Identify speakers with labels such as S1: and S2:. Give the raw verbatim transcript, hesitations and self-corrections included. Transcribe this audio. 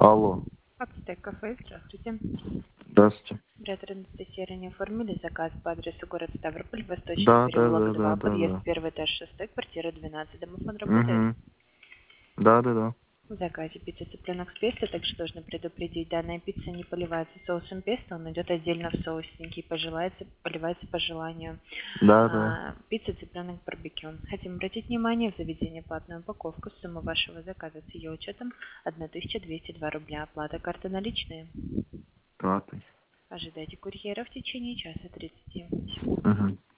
S1: Алло.
S2: Апстек кафе, здравствуйте.
S1: Здравствуйте.
S2: Оператор Анастасия, ранее оформили заказ по адресу город Ставрополь, Восточный
S1: Да, да,
S2: переулок
S1: да, да,
S2: два,
S1: да,
S2: подъезд
S1: да.
S2: первый этаж шестой, квартира двенадцать. Домофон работает?
S1: Угу. Да, да, да.
S2: В заказе пицца цыпленок с песто, также должны предупредить, данная пицца не поливается соусом песто, он идет отдельно в соусненький, пожелается, поливается по желанию.
S1: Да, да.
S2: А, пицца цыпленок барбекю. Хотим обратить внимание в заведении платную упаковку, сумма вашего заказа с ее учетом тысяча двести два рубля, оплата карты наличные.
S1: Платный.
S2: Ожидайте курьера в течение часа тридцати секунд.
S1: Угу.